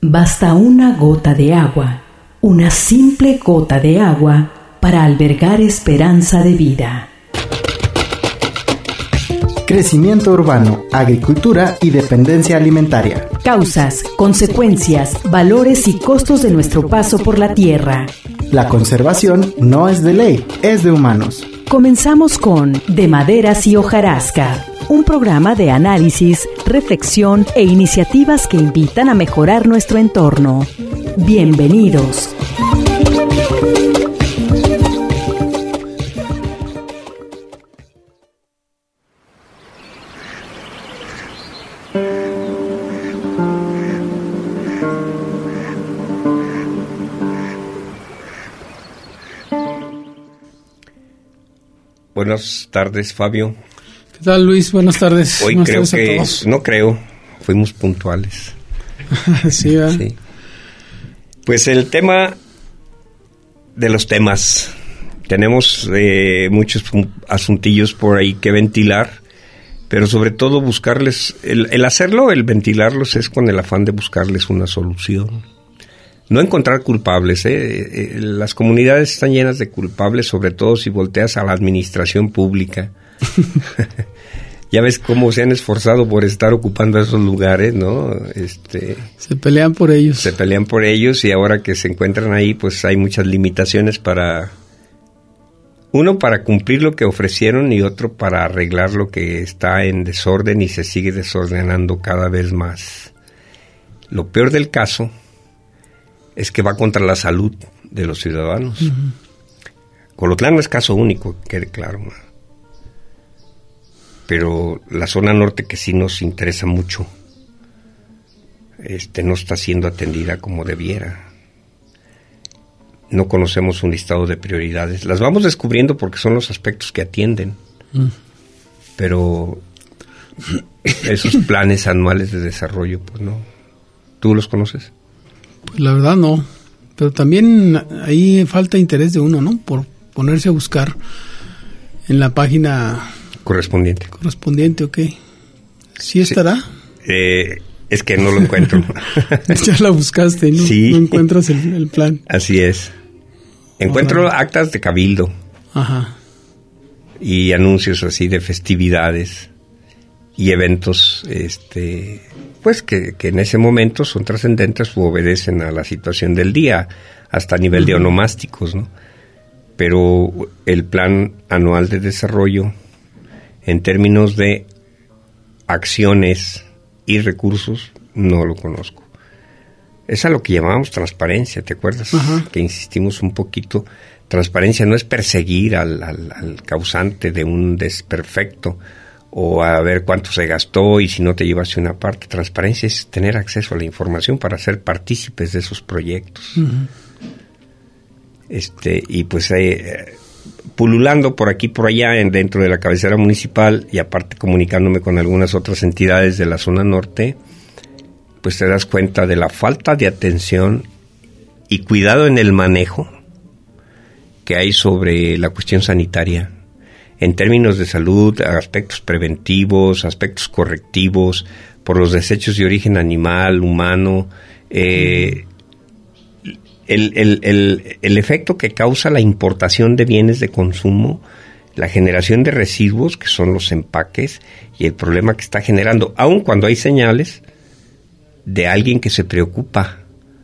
Basta una gota de agua, una simple gota de agua, para albergar esperanza de vida. Crecimiento urbano, agricultura y dependencia alimentaria. Causas, consecuencias, valores y costos de nuestro paso por la tierra. La conservación no es de ley, es de humanos. Comenzamos con De Maderas y Hojarasca, un programa de análisis, reflexión e iniciativas que invitan a mejorar nuestro entorno. Bienvenidos. Buenas tardes, Fabio. ¿Qué tal, Luis? Buenas tardes. Hoy Buenas creo tardes que, fuimos puntuales. Sí, ¿verdad? Sí. Pues el tema de los temas. Tenemos muchos asuntillos por ahí que ventilar, pero sobre todo buscarles, el hacerlo, el ventilarlos es con el afán de buscarles una solución. No encontrar culpables, las comunidades están llenas de culpables, sobre todo si volteas a la administración pública. Ya ves cómo se han esforzado por estar ocupando esos lugares, ¿no? Se pelean por ellos. Se pelean por ellos y ahora que se encuentran ahí, pues hay muchas limitaciones para cumplir lo que ofrecieron y otro para arreglar lo que está en desorden y se sigue desordenando cada vez más. Lo peor del caso es que va contra la salud de los ciudadanos. Uh-huh. Colotlán no es caso único, quede claro, ¿no? Pero la zona norte, que sí nos interesa mucho, no está siendo atendida como debiera. No conocemos un listado de prioridades. Las vamos descubriendo porque son los aspectos que atienden. Pero esos planes anuales de desarrollo, pues no. ¿Tú los conoces? Pues la verdad no. Pero también ahí falta interés de uno, ¿no? Por ponerse a buscar en la página correspondiente, ok. ¿Sí estará? Es que no lo encuentro. Ya la buscaste, ¿no? Sí. No encuentras el plan. Así es. Encuentro actas de cabildo. Ajá. Y anuncios así de festividades y eventos, pues que en ese momento son trascendentes u obedecen a la situación del día, hasta a nivel de onomásticos, ¿no? Pero el plan anual de desarrollo, en términos de acciones y recursos, no lo conozco. Es a lo que llamábamos transparencia, ¿te acuerdas? Ajá. Que insistimos un poquito. Transparencia no es perseguir al causante de un desperfecto o a ver cuánto se gastó y si no te llevaste una parte. Transparencia es tener acceso a la información para ser partícipes de esos proyectos. Uh-huh. Y pues pululando por aquí por allá dentro de la cabecera municipal y aparte comunicándome con algunas otras entidades de la zona norte, pues te das cuenta de la falta de atención y cuidado en el manejo que hay sobre la cuestión sanitaria en términos de salud, aspectos preventivos, aspectos correctivos por los desechos de origen animal, humano, el efecto que causa la importación de bienes de consumo, la generación de residuos, que son los empaques, y el problema que está generando, aun cuando hay señales de alguien que se preocupa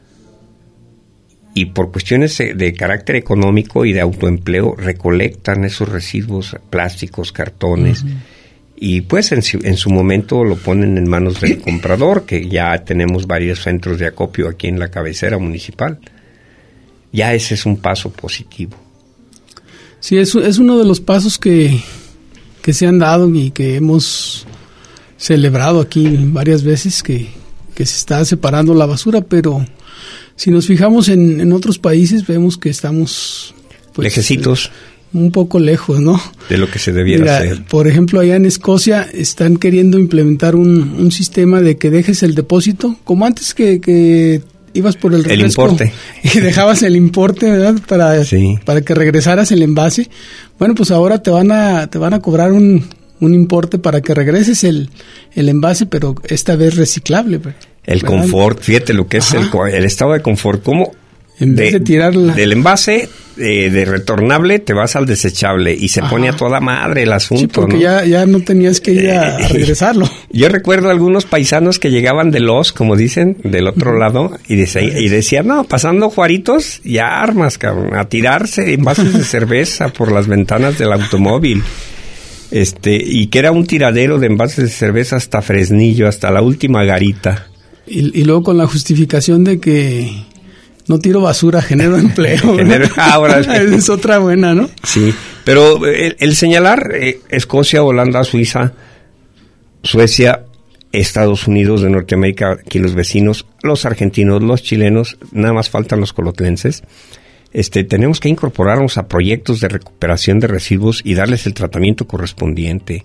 y por cuestiones de carácter económico y de autoempleo recolectan esos residuos plásticos, cartones, y pues en su momento lo ponen en manos del comprador, que ya tenemos varios centros de acopio aquí en la cabecera municipal. Ya ese es un paso positivo. Sí, es uno de los pasos que se han dado y que hemos celebrado aquí varias veces, que se está separando la basura, pero si nos fijamos en otros países vemos que estamos pues, lejecitos, un poco lejos, ¿no? De lo que se debiera hacer. Por ejemplo, allá en Escocia están queriendo implementar un sistema de que dejes el depósito, como antes que ibas por el refresco, el importe, y dejabas el importe, ¿verdad? Para que regresaras el envase. Bueno, pues ahora te van a cobrar un un importe para que regreses el envase, pero esta vez reciclable. El confort, fíjate lo que es el estado de confort, como en vez de tirarla del envase de retornable te vas al desechable y se pone a toda madre el asunto. Sí, porque ¿no? Ya no tenías que ir a regresarlo. Yo recuerdo algunos paisanos que llegaban como dicen, del otro lado y decían, no, pasando Juaritos, ya armas, cabrón, a tirarse envases de cerveza por las ventanas del automóvil. Y que era un tiradero de envases de cerveza hasta Fresnillo, hasta la última garita. Y luego con la justificación de que no tiro basura, genero empleo. Ahora es otra buena, ¿no? Sí, pero el señalar Escocia, Holanda, Suiza, Suecia, Estados Unidos de Norteamérica, aquí los vecinos, los argentinos, los chilenos, nada más faltan los colotlenses. Tenemos que incorporarnos a proyectos de recuperación de residuos y darles el tratamiento correspondiente.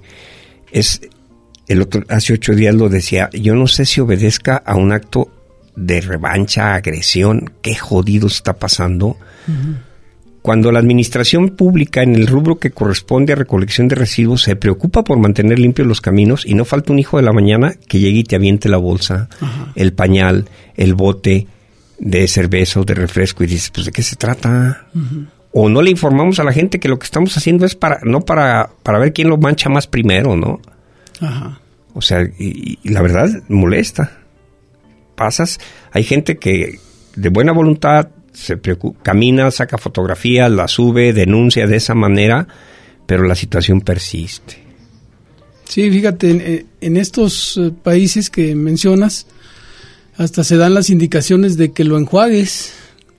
Hace 8 días lo decía, yo no sé si obedezca a un acto de revancha, agresión, qué jodido está pasando. Uh-huh. Cuando la administración pública en el rubro que corresponde a recolección de residuos se preocupa por mantener limpios los caminos y no falta un hijo de la mañana que llegue y te aviente la bolsa, uh-huh, el pañal, el bote de cerveza o de refresco y dices, pues ¿de qué se trata? Uh-huh. O no le informamos a la gente que lo que estamos haciendo es para ver quién lo mancha más primero, ¿no? Uh-huh. O sea, y la verdad molesta. Hay gente que de buena voluntad se preocupa, camina, saca fotografías, la sube, denuncia de esa manera, pero la situación persiste. Sí, fíjate, en estos países que mencionas, hasta se dan las indicaciones de que lo enjuagues,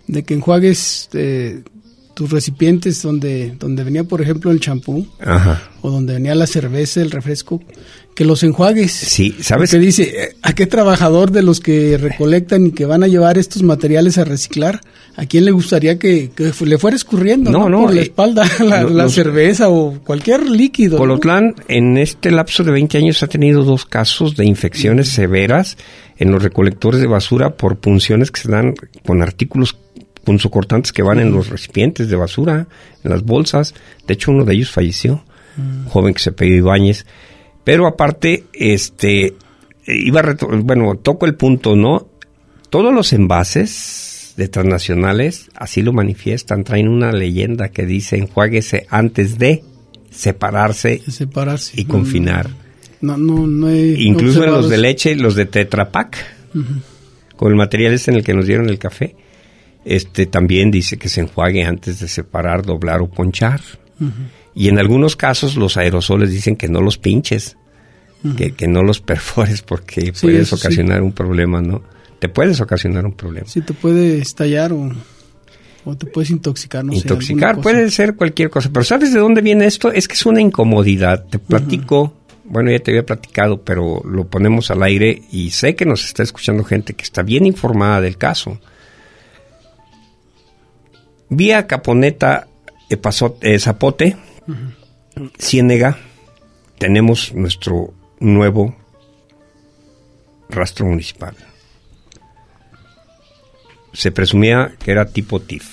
tus recipientes donde venía, por ejemplo, el champú, ajá, o donde venía la cerveza, el refresco, que los enjuagues. Sí, ¿sabes? Porque dice, ¿a qué trabajador de los que recolectan y que van a llevar estos materiales a reciclar, a quién le gustaría que le fuera escurriendo por la espalda la cerveza o cualquier líquido? Colotlán, ¿no? En este lapso de 20 años ha tenido 2 casos de infecciones severas en los recolectores de basura por punciones que se dan con artículos punzocortantes que van en los recipientes de basura, en las bolsas. De hecho, uno de ellos falleció, un joven que se apellidó Ibáñez. Pero aparte, toco el punto, ¿no? Todos los envases de transnacionales así lo manifiestan, traen una leyenda que dice enjuáguese antes de separarse y confinar. No he incluso en los de leche, los de Tetra Pak, uh-huh, con el material en el que nos dieron el café, también dice que se enjuague antes de separar, doblar o ponchar. Uh-huh. Y en algunos casos los aerosoles dicen que no los pinches, uh-huh, que no los perfores porque puedes ocasionar un problema, ¿no? Te puedes ocasionar un problema. Sí, te puede estallar o te puedes intoxicar, no sé. Intoxicar puede ser cualquier cosa, pero ¿sabes de dónde viene esto? Es que es una incomodidad. Te platico, uh-huh, bueno, ya te había platicado, pero lo ponemos al aire y sé que nos está escuchando gente que está bien informada del caso. Vía Caponeta, Zapote, uh-huh, Ciénega, tenemos nuestro nuevo rastro municipal. Se presumía que era tipo TIF.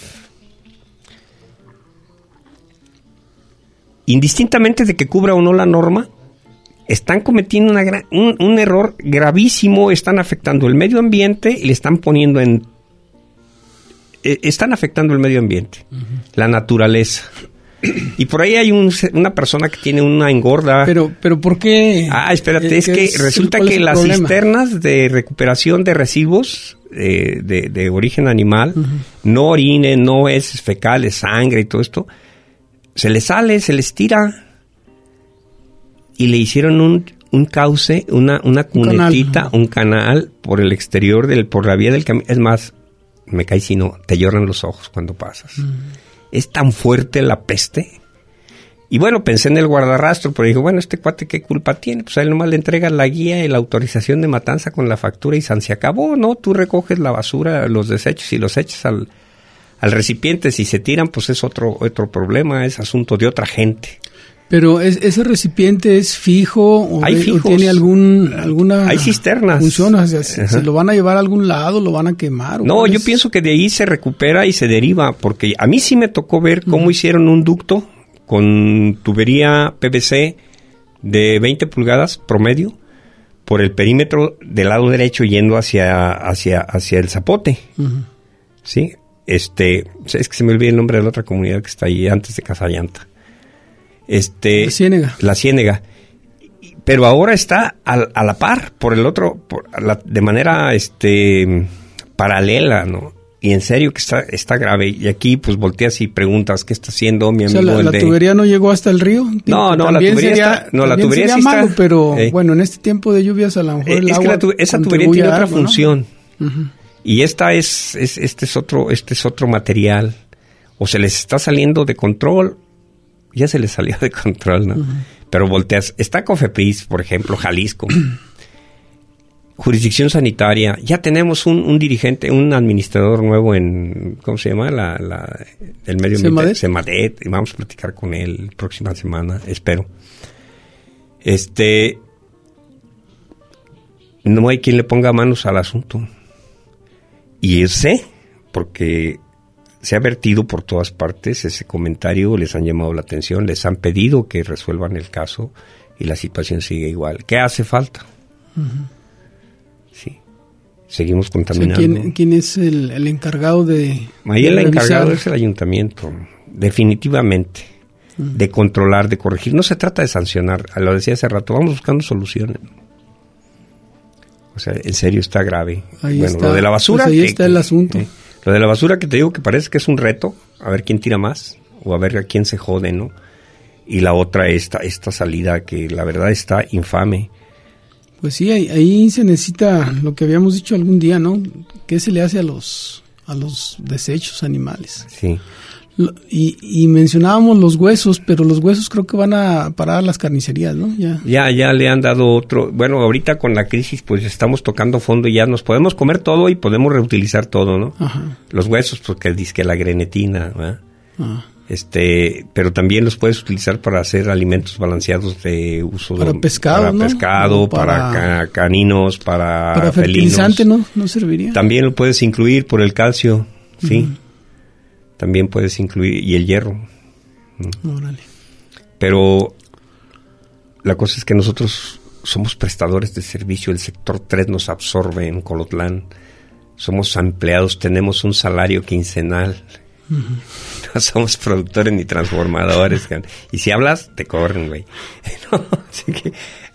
Indistintamente de que cubra o no la norma, están cometiendo un error gravísimo, están afectando el medio ambiente y le están poniendo están afectando el medio ambiente, uh-huh, la naturaleza. Y por ahí hay una persona que tiene una engorda. Pero ¿por qué? Espérate, es que resulta que las cisternas de recuperación de residuos de origen animal, uh-huh, no orines, no heces fecales, sangre y todo esto, se les tira. Y le hicieron un cauce, una cunetita, un canal por el exterior, por la vía del camino. Es más, me cae si no, te lloran los ojos cuando pasas. Es tan fuerte la peste. Y bueno, pensé en el guardarrastro, pero dije, bueno, este cuate, ¿qué culpa tiene? Pues a él nomás le entregas la guía y la autorización de matanza con la factura y se acabó, ¿no? Tú recoges la basura, los desechos y los echas al recipiente. Si se tiran, pues es otro problema, es asunto de otra gente. Pero ese recipiente es fijo o tiene alguna hay cisternas. Función, o sea, ¿se lo van a llevar a algún lado, lo van a quemar? No, yo pienso que de ahí se recupera y se deriva, porque a mí sí me tocó ver cómo hicieron un ducto con tubería PVC de 20 pulgadas promedio por el perímetro del lado derecho yendo hacia el Zapote. Uh-huh. ¿Sí? Es que se me olvida el nombre de la otra comunidad que está ahí antes de Casallanta. La Ciénega. Pero ahora está a la par, por el otro, de manera paralela, ¿no? Y en serio que está grave. Y aquí pues volteas y preguntas qué está haciendo mi amigo. O sea, la tubería no llegó hasta el río. No, la tubería la tubería sería sí malo, está, pero bueno, en este tiempo de lluvias a lo mejor el agua esa tubería tiene otra función. ¿No? Uh-huh. Y este es otro material. O se les está saliendo de control. Ya se les salió de control, ¿no? Uh-huh. Pero volteas. Está Cofepris, por ejemplo, Jalisco. Jurisdicción sanitaria. Ya tenemos un dirigente, un administrador nuevo en, ¿cómo se llama? El medio ambiente. Semadet. Y vamos a platicar con él la próxima semana, espero. No hay quien le ponga manos al asunto. Y yo sé, porque se ha vertido por todas partes ese comentario, les han llamado la atención, les han pedido que resuelvan el caso y la situación sigue igual. ¿Qué hace falta? Uh-huh. Sí. Seguimos contaminando. O sea, ¿quién es el encargado de Ahí el encargado es el ayuntamiento, definitivamente, de controlar, de corregir. No se trata de sancionar, lo decía hace rato, vamos buscando soluciones. O sea, en serio está grave. Ahí está. Lo de la basura. Pues ahí está el asunto. Lo de la basura que te digo que parece que es un reto, a ver quién tira más, o a ver a quién se jode, ¿no? Y la otra, esta salida que la verdad está infame. Pues sí, ahí se necesita lo que habíamos dicho algún día, ¿no? ¿Qué se le hace a los desechos animales? Sí. Y mencionábamos los huesos, pero los huesos creo que van a parar a las carnicerías, ¿no? Ya le han dado otro. Bueno, ahorita con la crisis pues estamos tocando fondo y ya nos podemos comer todo y podemos reutilizar todo, ¿no? Ajá. Los huesos, porque dice que la grenetina, ¿verdad? Ajá. Pero también los puedes utilizar para hacer alimentos balanceados de uso para pescado, para ¿no? Pescado, para caninos, para fertilizante, felinos. ¿No serviría? También lo puedes incluir por el calcio, sí. Uh-huh. También puedes incluir, y el hierro. Órale. Pero la cosa es que nosotros somos prestadores de servicio, el sector 3 nos absorbe en Colotlán, somos empleados, tenemos un salario quincenal. Uh-huh. No somos productores ni transformadores. Y si hablas, te corren, güey. No, así que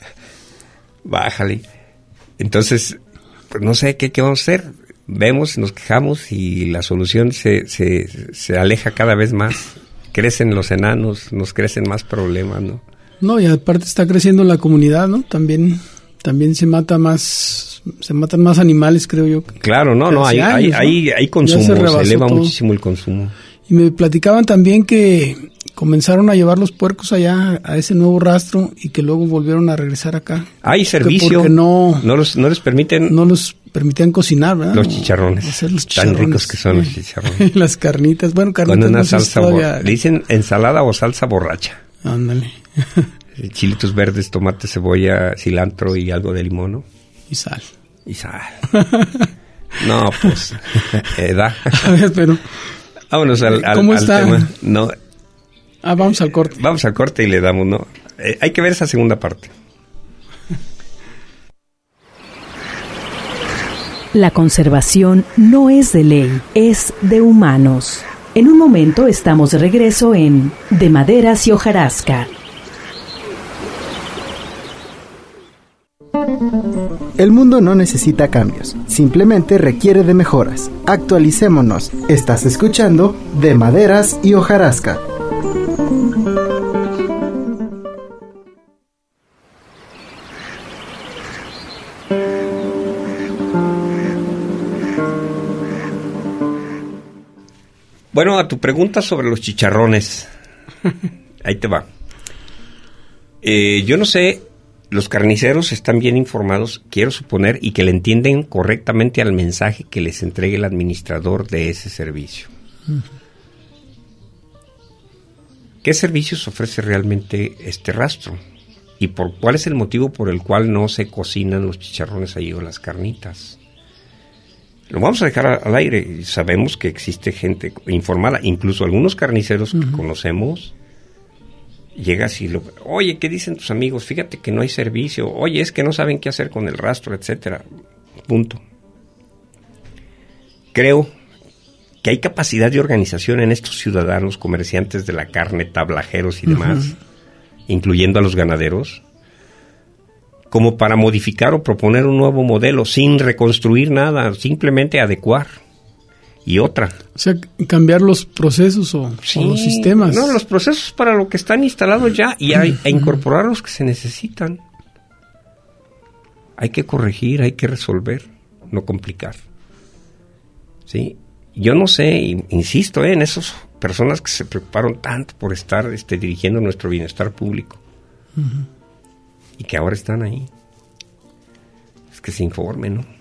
bájale. Entonces, pues no sé qué vamos a hacer. Vemos, nos quejamos y la solución se aleja cada vez más. Crecen los enanos, nos crecen más problemas, ¿no? No, y aparte está creciendo la comunidad, ¿no? También se matan más animales, creo yo. Claro, hay consumo, se eleva todo. Muchísimo el consumo. Y me platicaban también que comenzaron a llevar los puercos allá a ese nuevo rastro y que luego volvieron a regresar acá. Hay servicio. Porque no les permiten. No los permitían cocinar, ¿verdad? Los chicharrones. Hacer los chicharrones. Tan ricos que son los chicharrones. Las carnitas. Bueno, carnitas. Con una salsa le dicen ensalada o salsa borracha. Ándale. Chilitos verdes, tomate, cebolla, cilantro y algo de limón, ¿no? Y sal. No, pues, edad. A ver, pero... Vámonos al está? Tema. No. Vamos al corte. Vamos al corte y le damos, ¿no? Hay que ver esa segunda parte. La conservación no es de ley, es de humanos. En un momento estamos de regreso en De Maderas y Hojarasca. El mundo no necesita cambios, simplemente requiere de mejoras. Actualicémonos. Estás escuchando De Maderas y Hojarasca. Bueno, a tu pregunta sobre los chicharrones. Ahí te va. Yo no sé, los carniceros están bien informados, quiero suponer, y que le entienden correctamente al mensaje que les entregue el administrador de ese servicio. Uh-huh. ¿Qué servicios ofrece realmente este rastro? ¿Y cuál es el motivo por el cual no se cocinan los chicharrones ahí o las carnitas? Lo vamos a dejar al aire. Sabemos que existe gente informada, incluso algunos carniceros que conocemos llegas y oye, ¿qué dicen tus amigos? Fíjate que no hay servicio. Oye, es que no saben qué hacer con el rastro, etcétera. Punto. Creo que hay capacidad de organización en estos ciudadanos, comerciantes de la carne, tablajeros y demás, incluyendo a los ganaderos, como para modificar o proponer un nuevo modelo sin reconstruir nada, simplemente adecuar. Y otra. O sea, cambiar los procesos o los sistemas. No, los procesos para lo que están instalados ya y e incorporar los que se necesitan. Hay que corregir, hay que resolver, no complicar. ¿Sí? Yo no sé, insisto, en esas personas que se preocuparon tanto por estar dirigiendo nuestro bienestar público. Y que ahora están ahí. Es que se informen, ¿no?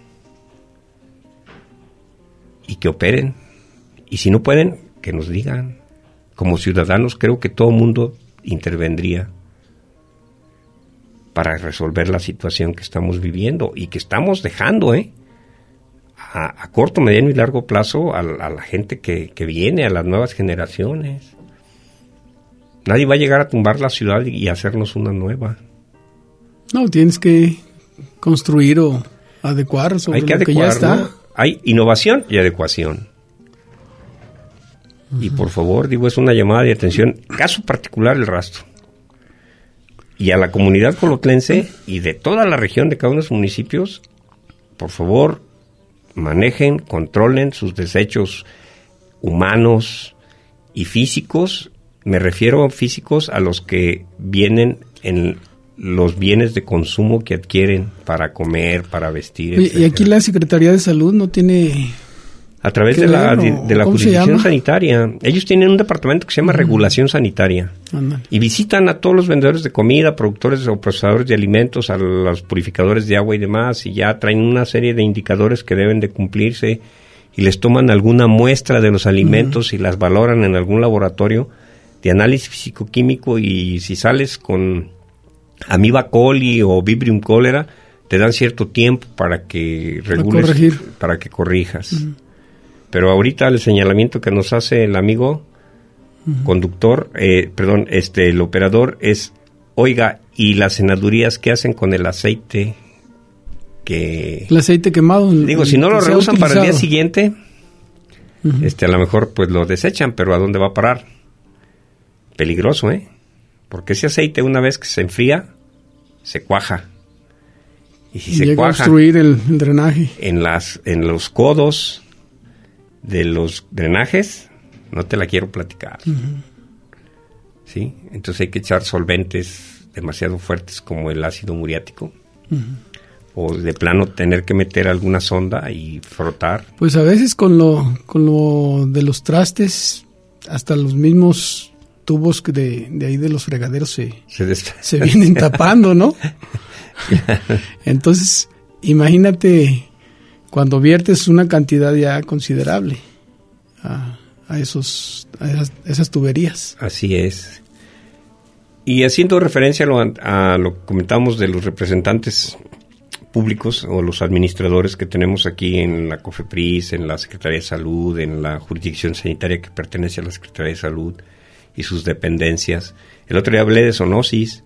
Y que operen. Y si no pueden, que nos digan. Como ciudadanos creo que todo mundo intervendría para resolver la situación que estamos viviendo y que estamos dejando, a corto, mediano y largo plazo a la gente que viene, a las nuevas generaciones. Nadie va a llegar a tumbar la ciudad y hacernos una nueva. No, tienes que construir o adecuar sobre lo que ya está. ¿no? Hay innovación y adecuación. Y por favor, es una llamada de atención, caso particular el rastro. Y a la comunidad colotlense y de toda la región de cada uno de los municipios, por favor, manejen, controlen sus desechos humanos y físicos. Me refiero a físicos a los que vienen en los bienes de consumo que adquieren para comer, para vestir, etc. Y aquí la Secretaría de Salud no tiene... A través de la jurisdicción sanitaria. Ellos tienen un departamento que se llama Regulación Sanitaria. Y visitan a todos los vendedores de comida, productores o procesadores de alimentos, a los purificadores de agua y demás, y ya traen una serie de indicadores que deben de cumplirse, y les toman alguna muestra de los alimentos y las valoran en algún laboratorio de análisis físico-químico, y si sales con Amoeba coli o Vibrio cholera, te dan cierto tiempo para que regules, para que corrijas. Pero ahorita el señalamiento que nos hace el amigo conductor, el operador es, oiga, ¿y las senadurías qué hacen con el aceite que... El aceite quemado. Si no lo reusan para el día siguiente, a lo mejor pues lo desechan, pero ¿a dónde va a parar? Peligroso, porque ese aceite una vez que se enfría, se cuaja. Y si se cuaja... a obstruir el drenaje. En los codos de los drenajes, no te la quiero platicar. ¿Sí? Entonces hay que echar solventes demasiado fuertes como el ácido muriático. O de plano tener que meter alguna sonda y frotar. Pues a veces con lo de los trastes, hasta los mismos tubos que de ahí de los fregaderos se vienen tapando, ¿no? Entonces, imagínate cuando viertes una cantidad ya considerable a esas tuberías. Así es. Y haciendo referencia a lo que comentamos de los representantes públicos o los administradores que tenemos aquí en la COFEPRIS, en la Secretaría de Salud, en la jurisdicción sanitaria que pertenece a la Secretaría de Salud y sus dependencias. El otro día hablé de zoonosis,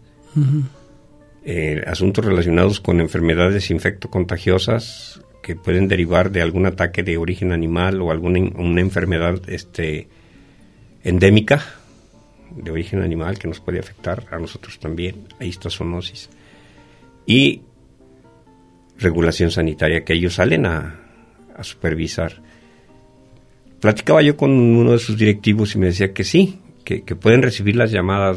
asuntos relacionados con enfermedades infectocontagiosas que pueden derivar de algún ataque de origen animal o una enfermedad endémica de origen animal que nos puede afectar a nosotros también. Ahí está zoonosis. Y regulación sanitaria, que ellos salen a supervisar. Platicaba yo con uno de sus directivos y me decía que sí, que pueden recibir las llamadas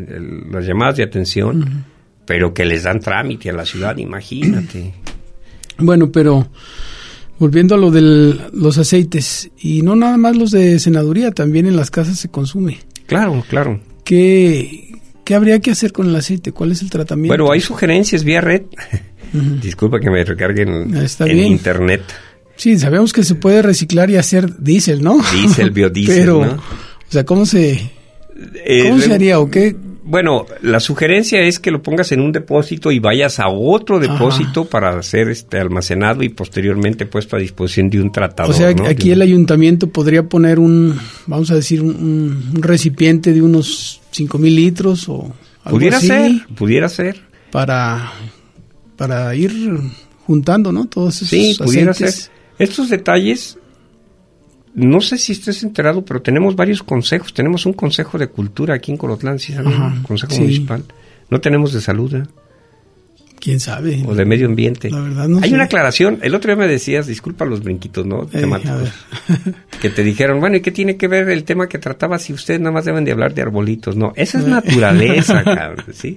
de atención, pero que les dan trámite a la ciudad, imagínate. Bueno, pero volviendo a lo de los aceites, y no nada más los de senaduría, también en las casas se consume. Claro, claro. ¿Qué habría que hacer con el aceite? ¿Cuál es el tratamiento? Bueno, hay sugerencias vía red. Disculpa que me recarguen en internet. Sí, sabemos que se puede reciclar y hacer diésel, ¿no? Diésel, biodiesel, pero, ¿no? O sea, ¿cómo se haría o qué? Bueno, la sugerencia es que lo pongas en un depósito y vayas a otro depósito para ser almacenado y posteriormente puesto a disposición de un tratador. O sea, ¿no? aquí el ayuntamiento podría poner vamos a decir, un recipiente de unos 5,000 litros o algo así. Pudiera ser. Para ir juntando, ¿no? Todos esos Sí, pudiera aceites. ser. Estos detalles, no sé si estés enterado, pero tenemos varios consejos. Tenemos un consejo de cultura aquí en Colotlán, ¿sí saben? Un consejo municipal. No tenemos de salud, ¿eh? ¿Quién sabe? O de medio ambiente. La verdad no Hay sé. una aclaración. El otro día me decías, disculpa los brinquitos, ¿no? Temáticos. Que te dijeron, bueno, ¿y qué tiene que ver el tema que trataba si ustedes nada más deben de hablar de arbolitos? No, esa es naturaleza, cabrón, ¿sí?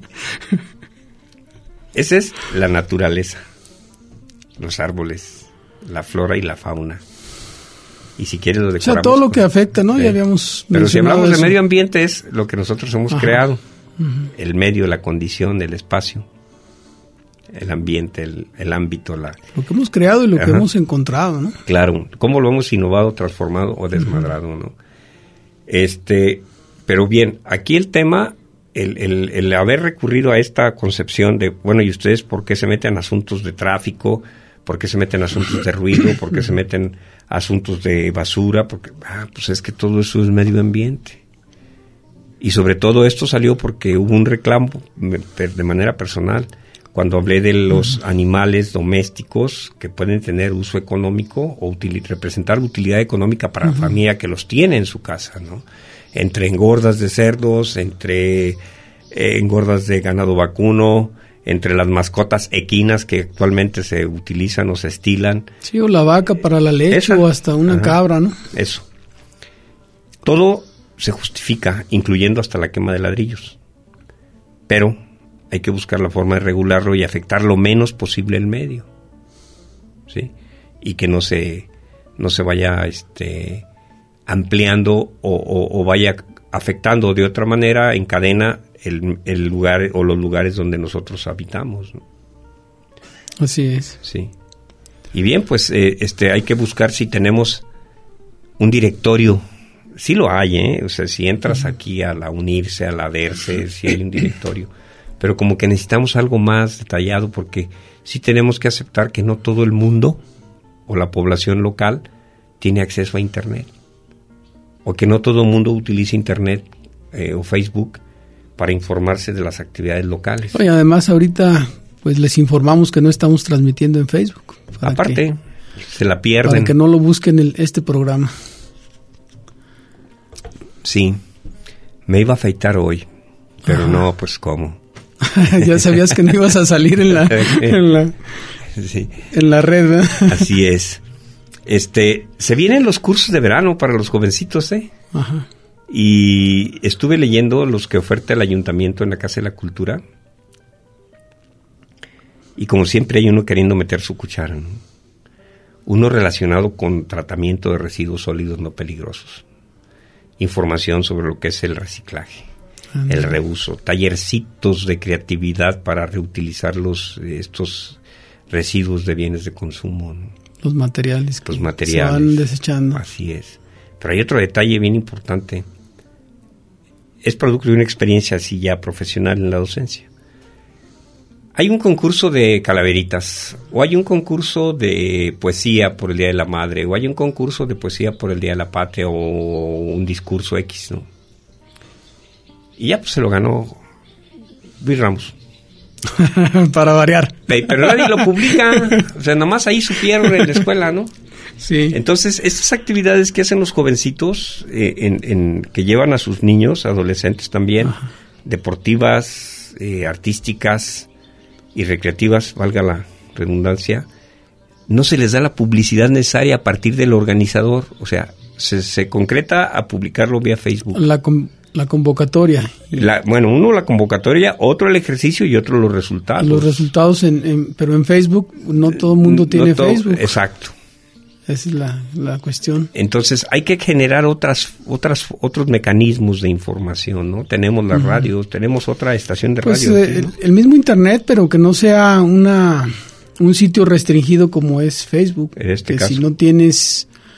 Esa es la naturaleza. Los árboles, la flora y la fauna. Y si quieres lo decoramos. O sea, todo lo que afecta, ¿no? Ya habíamos Pero si mencionado hablamos de eso. medio ambiente es lo que nosotros hemos creado. El medio, la condición, el espacio, el ambiente, el ámbito. Lo que hemos creado y lo que hemos encontrado, ¿no? Claro, cómo lo hemos innovado, transformado o desmadrado, ¿no? Pero bien, aquí el tema, el haber recurrido a esta concepción de, bueno, ¿y ustedes por qué se meten en asuntos de tráfico? ¿Por qué se meten en asuntos de ruido? ¿Por qué se meten en asuntos de basura? Porque, pues es que todo eso es medio ambiente. Y sobre todo esto salió porque hubo un reclamo de manera personal. Cuando hablé de los animales domésticos que pueden tener uso económico o representar utilidad económica para la familia que los tiene en su casa, ¿no? Entre engordas de cerdos, entre engordas de ganado vacuno, entre las mascotas equinas que actualmente se utilizan o se estilan. Sí, o la vaca para la leche o hasta una cabra, ¿no? Eso. Todo se justifica, incluyendo hasta la quema de ladrillos. Pero hay que buscar la forma de regularlo y afectar lo menos posible el medio, ¿sí? Y que no se vaya ampliando o vaya afectando de otra manera en cadena el lugar o los lugares donde nosotros habitamos, ¿no? Así es. Sí. Y bien, pues hay que buscar si tenemos un directorio. Sí lo hay, ¿eh? O sea, si entras aquí a la UNIRSE, a la DERCE, sí hay un directorio. Pero como que necesitamos algo más detallado porque sí tenemos que aceptar que no todo el mundo o la población local tiene acceso a Internet. O que no todo el mundo utiliza Internet o Facebook para informarse de las actividades locales. Y además ahorita pues les informamos que no estamos transmitiendo en Facebook. Aparte, se la pierden. Para que no lo busquen este programa. Sí, me iba a afeitar hoy, pero no, pues ¿cómo? Ya sabías que no ibas a salir en la red, ¿verdad? Así es. Se vienen los cursos de verano para los jovencitos, Ajá. Y estuve leyendo los que oferta el ayuntamiento en la Casa de la Cultura. Y como siempre hay uno queriendo meter su cuchara, ¿no? Uno relacionado con tratamiento de residuos sólidos no peligrosos. Información sobre lo que es el reciclaje, el reuso, tallercitos de creatividad para reutilizar estos residuos de bienes de consumo, ¿no? Los materiales que se van desechando. Así es. Pero hay otro detalle bien importante. Es producto de una experiencia así ya profesional en la docencia. Hay un concurso de calaveritas, o hay un concurso de poesía por el Día de la Madre, o hay un concurso de poesía por el Día de la Patria, o un discurso X, ¿no? Y ya pues se lo ganó Luis Ramos. Para variar. Pero nadie lo publica, o sea, nomás ahí supieron en la escuela, ¿no? Sí. Entonces, estas actividades que hacen los jovencitos, que llevan a sus niños, adolescentes también, deportivas, artísticas y recreativas, valga la redundancia, no se les da la publicidad necesaria a partir del organizador. O sea, se concreta a publicarlo vía Facebook. La convocatoria. Uno la convocatoria, otro el ejercicio y otro los resultados. Los resultados, pero en Facebook no todo el mundo tiene Facebook. Exacto. Esa es la cuestión. Entonces hay que generar otros mecanismos de información, ¿no? Tenemos las radios, tenemos otra estación de radio. Aquí, ¿no? El mismo Internet, pero que no sea un sitio restringido como es Facebook. En este que caso. Si no tienes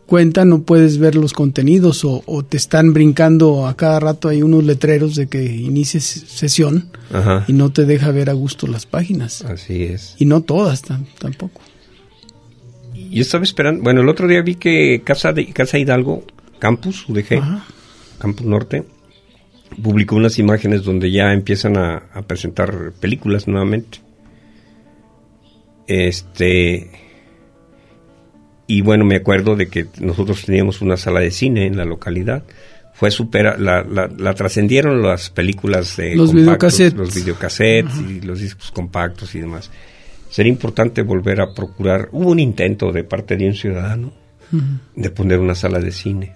cuenta no puedes ver los contenidos o te están brincando a cada rato, hay unos letreros de que inicies sesión. Ajá. Y no te deja ver a gusto las páginas. Así es. Y no todas tampoco. Yo estaba esperando, bueno, el otro día vi que Casa Hidalgo, Campus UDG, ajá, Campus Norte, publicó unas imágenes donde ya empiezan a presentar películas nuevamente. Y bueno, me acuerdo de que nosotros teníamos una sala de cine en la localidad. Fue la trascendieron las películas de los videocassettes. Los videocassettes, uh-huh, y los discos compactos y demás. Sería importante volver a procurar. Hubo un intento de parte de un ciudadano, uh-huh, de poner una sala de cine.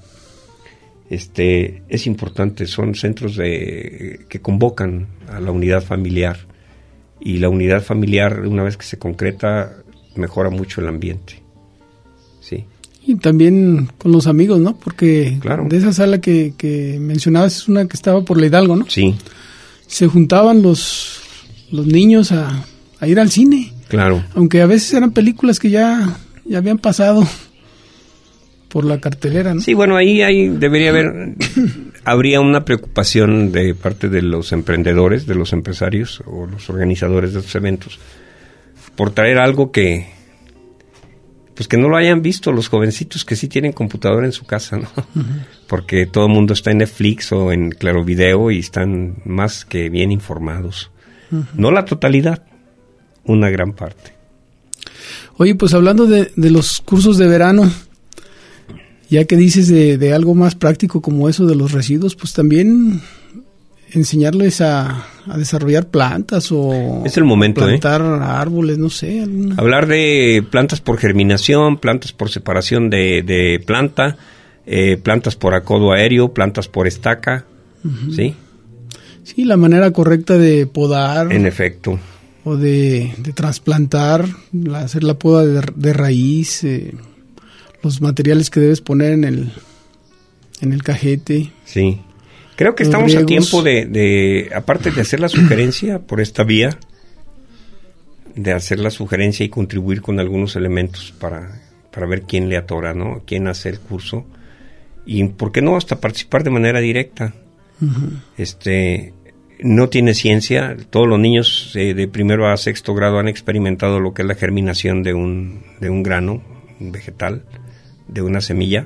Es importante, son centros que convocan a la unidad familiar. Y la unidad familiar, una vez que se concreta, mejora mucho el ambiente. Sí. Y también con los amigos, ¿no? Porque claro, de esa sala que mencionabas es una que estaba por la Hidalgo, ¿no? Sí. Se juntaban los niños a ir al cine. Claro. Aunque a veces eran películas que ya habían pasado por la cartelera, ¿no? Sí, bueno, ahí debería haber, habría una preocupación de parte de los emprendedores, de los empresarios o los organizadores de estos eventos, por traer algo que no lo hayan visto los jovencitos que sí tienen computadora en su casa, ¿no? Uh-huh. Porque todo el mundo está en Netflix o en Claro Video y están más que bien informados. Uh-huh. No la totalidad, una gran parte. Oye, pues hablando de los cursos de verano, ya que dices de algo más práctico como eso de los residuos, pues también enseñarles a desarrollar plantas o es el momento, plantar árboles, no sé. Hablar de plantas por germinación, plantas por separación de planta, plantas por acodo aéreo, plantas por estaca, uh-huh, ¿sí? Sí, la manera correcta de podar. En efecto. O de trasplantar, hacer la poda de raíz, los materiales que debes poner en el cajete. Sí. Creo que estamos a tiempo de aparte de hacer la sugerencia por esta vía, de hacer la sugerencia y contribuir con algunos elementos para ver quién le atora, ¿no? Quién hace el curso. Y por qué no hasta participar de manera directa. Uh-huh. No tiene ciencia. Todos los niños de primero a sexto grado han experimentado lo que es la germinación de un grano, un vegetal, de una semilla.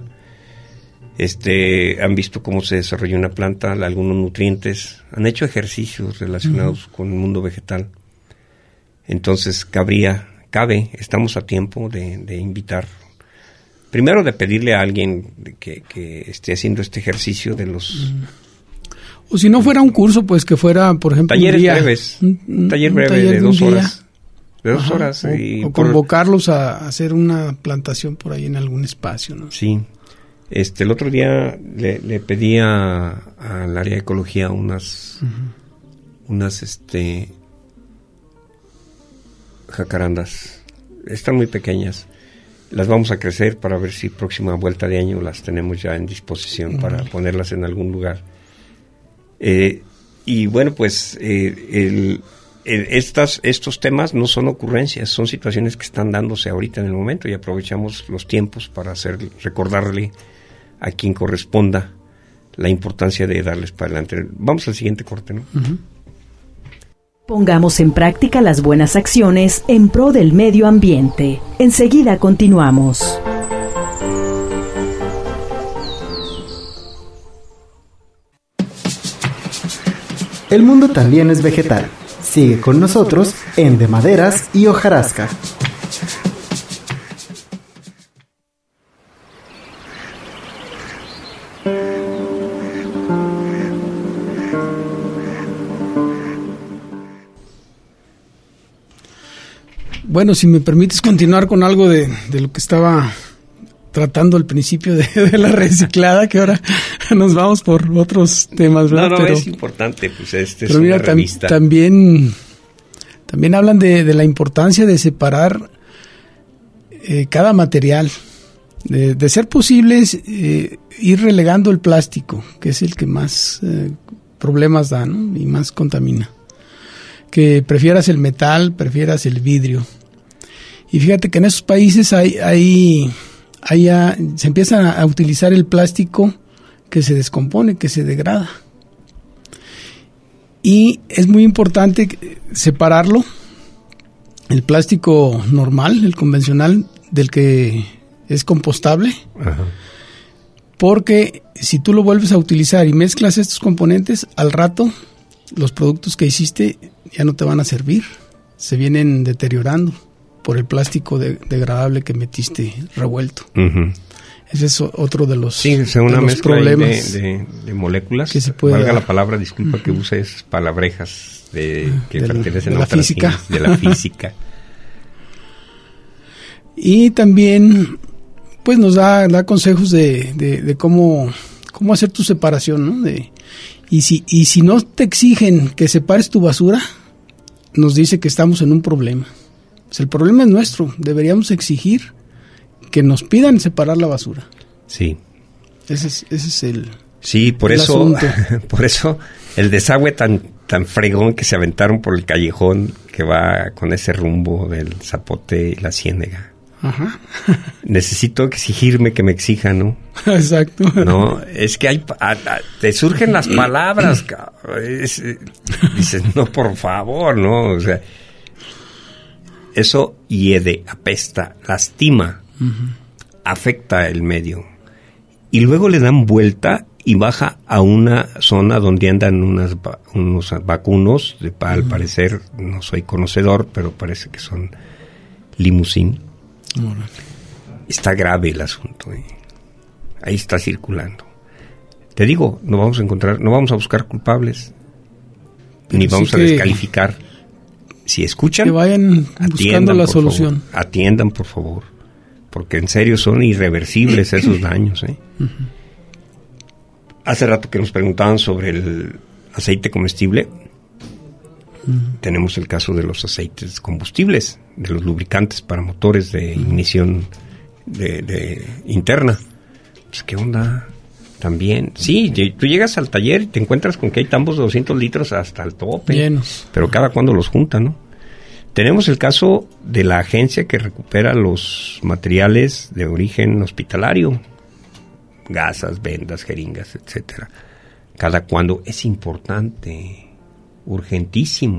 Han visto cómo se desarrolla una planta, algunos nutrientes, han hecho ejercicios relacionados, uh-huh, con el mundo vegetal. Entonces cabe, estamos a tiempo de invitar, primero de pedirle a alguien que esté haciendo este ejercicio de los... O si no fuera un curso, pues que fuera, por ejemplo, talleres breves, un taller breve de 2 horas. De 2 horas. O convocarlos a hacer una plantación por ahí en algún espacio, ¿no? Sí. El otro día le pedí al área de ecología unas jacarandas. Están muy pequeñas. Las vamos a crecer para ver si próxima vuelta de año las tenemos ya en disposición, uh-huh, para ponerlas en algún lugar. Y bueno, pues estos temas no son ocurrencias, son situaciones que están dándose ahorita en el momento y aprovechamos los tiempos para recordarle a quien corresponda la importancia de darles para adelante. Vamos al siguiente corte, ¿no? Uh-huh. Pongamos en práctica las buenas acciones en pro del medio ambiente. Enseguida continuamos. El mundo también es vegetal. Sigue con nosotros en De Maderas y Hojarasca. Bueno, si me permites continuar con algo de lo que estaba tratando al principio de la reciclada, que ahora nos vamos por otros temas, ¿verdad? No, es importante, pues es una revista. También hablan de la importancia de separar cada material, de ser posible ir relegando el plástico, que es el que más problemas da, ¿no? Y más contamina. Que prefieras el metal, prefieras el vidrio. Y fíjate que en esos países hay se empieza a utilizar el plástico que se descompone, que se degrada. Y es muy importante separarlo, el plástico normal, el convencional, del que es compostable. Ajá. Porque si tú lo vuelves a utilizar y mezclas estos componentes, al rato los productos que hiciste ya no te van a servir, se vienen deteriorando por el plástico degradable que metiste revuelto. Uh-huh. Ese es otro de los, sí, es una mezcla problemas de moléculas. Que se puede, valga la palabra, disculpa, uh-huh, que use esas palabrejas que pertenecen a otras física. De la física. Y también pues nos da consejos de cómo hacer tu separación, ¿no? Y si no te exigen que separes tu basura, nos dice que estamos en un problema. Pues el problema es nuestro, deberíamos exigir que nos pidan separar la basura. Sí. Ese es el sí, por el eso asunto. Por eso el desagüe tan fregón que se aventaron por el callejón que va con ese rumbo del Zapote y la Ciénega. Ajá. Necesito exigirme que me exijan, ¿no? Exacto. No, es que te surgen las palabras, dices, no, por favor, ¿no? O sea, eso hiede, apesta, lastima, uh-huh, afecta el medio. Y luego le dan vuelta y baja a una zona donde andan unos vacunos, al uh-huh, parecer, no soy conocedor, pero parece que son limusín. Bueno. Está grave el asunto, ¿eh? Ahí está circulando. Te digo, no vamos a buscar culpables, pero ni vamos a descalificar. Si escuchan, que vayan buscando la solución. Atiendan, por favor, porque en serio son irreversibles esos daños, ¿eh? Uh-huh. Hace rato que nos preguntaban sobre el aceite comestible. Uh-huh. Tenemos el caso de los aceites combustibles, de los lubricantes para motores de ignición de interna. Pues, ¿qué onda? También, sí, tú llegas al taller y te encuentras con que hay tambos de 200 litros hasta el tope. Llenos. Pero cada cuando los juntan, ¿no? Tenemos el caso de la agencia que recupera los materiales de origen hospitalario. Gasas, vendas, jeringas, etcétera. Cada cuando es importante, urgentísimo.